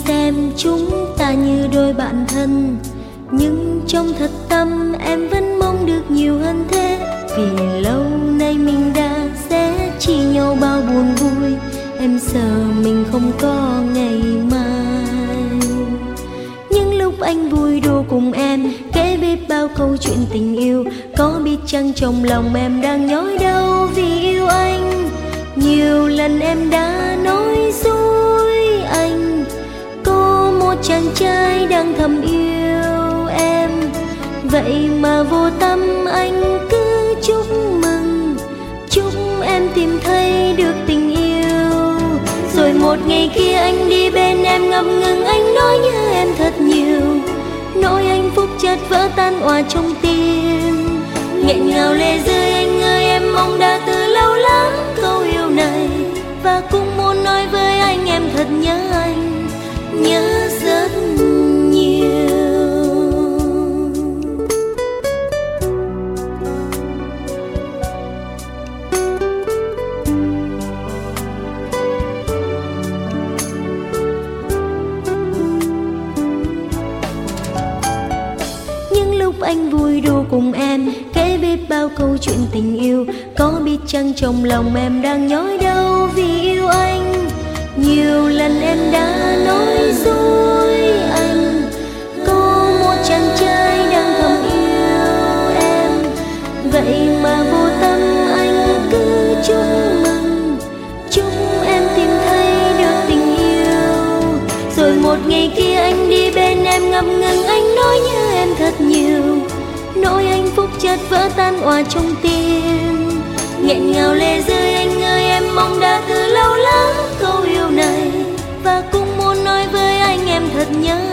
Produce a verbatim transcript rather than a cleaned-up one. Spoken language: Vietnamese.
xem chúng ta như đôi bạn thân, nhưng trong thật tâm em vẫn mong được nhiều hơn thế. Vì lâu nay mình đã sẽ chia nhau bao buồn vui, em sợ mình không có ngày mai. Những lúc anh vui đùa cùng em, kể biết bao câu chuyện tình yêu, có biết chăng trong lòng em đang nhói đau vì yêu anh. Nhiều lần em đã nói dối anh, có một chàng trai đang thầm yêu em, vậy mà vô tâm anh cứ chúc mừng, chúc em tìm thấy được tình yêu. Rồi một ngày kia anh đi bên em ngập ngừng, anh nói nhớ em thật nhiều, nỗi hạnh phúc chợt vỡ tan òa trong tim. Nghẹn ngào lệ rơi anh ơi, em mong đã từ lâu lắm câu yêu này, và cũng muốn nói với anh em thật nhớ anh, nhớ rất nhiều. Anh vui đùa cùng em, kể biết bao câu chuyện tình yêu, có biết chăng trong lòng em đang nhói đau vì yêu anh. Nhiều lần em đã nói dối anh, có một chàng trai đang thầm yêu em, vậy mà vô tâm anh cứ chúc mừng, chúc em tìm thấy được tình yêu. Rồi một ngày kia anh đi bên em ngập ngừng, anh nói nhớ em thật nhiều, nỗi hạnh phúc chợt vỡ tan òa trong tim. Nghẹn ngào lệ rơi anh ơi, em mong đã từ lâu lắm câu yêu này, và cũng muốn nói với anh em thật nhớ